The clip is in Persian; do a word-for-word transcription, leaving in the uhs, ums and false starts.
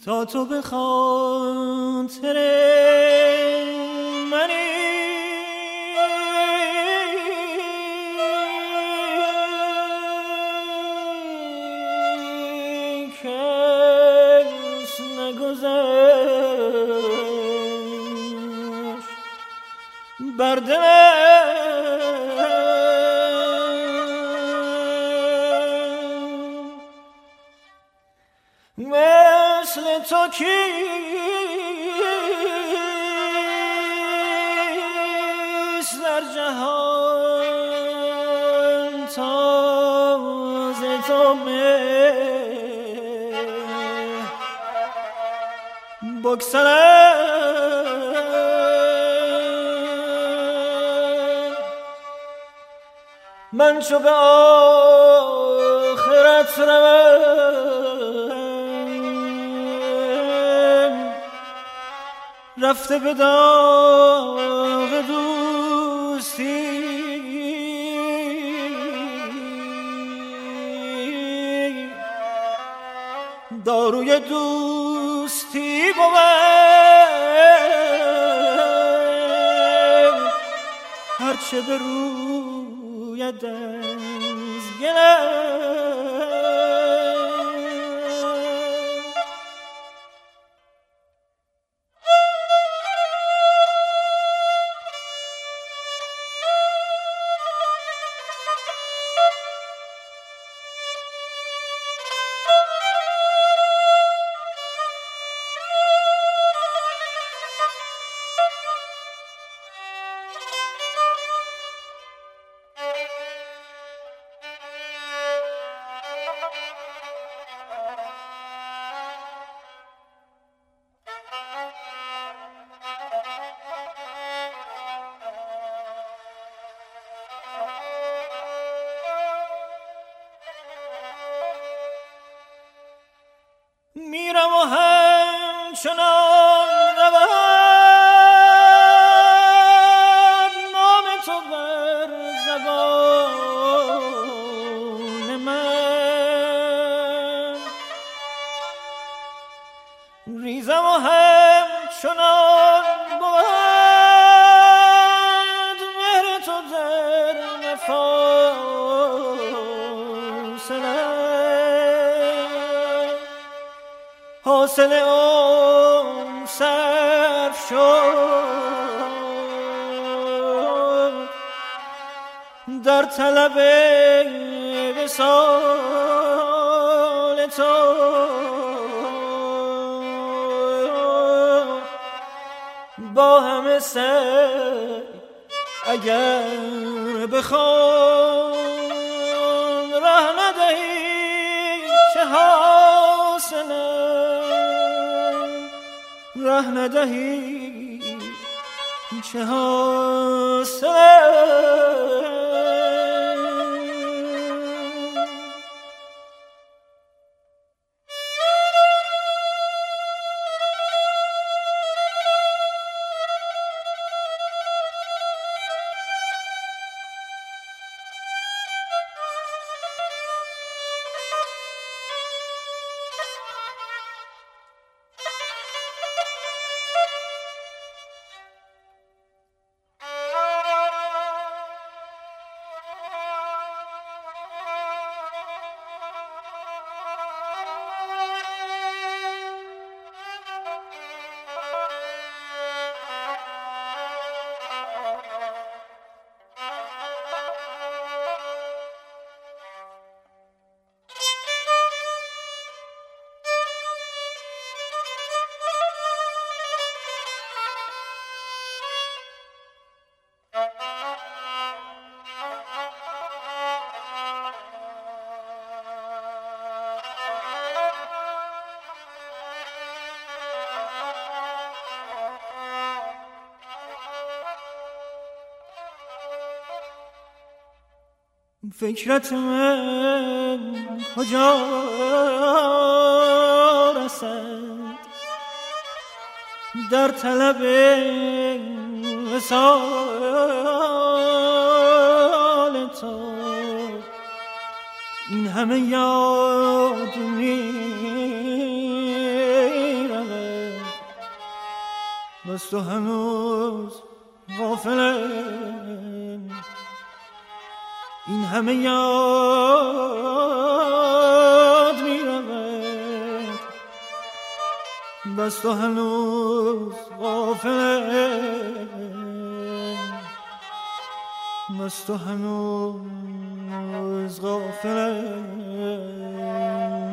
تا تو به خاطر منی کس نگذشت بر دلم مثل تو کیست در جهان تازه تو مه بگسلم من چو به آخرت روم رفته به داغ دوستی داروی دوستی بود هرچه به رویت از گلم میرم و همچنان رود نام تو بر زبان من ریزم و همچنان بود مهر تو در مفاصلم حاصل اون صرف شد در طلب وصال تو با همه سعی اگر بخوام ره ندهی چه حاصله ره ندهی چه حاصله فکرت من کجا رسد در طلب وصال تو این همه یاد می بس تو هنوز غافله این همه یاد می رود بس تو هنوز غافله بس تو هنوز غافله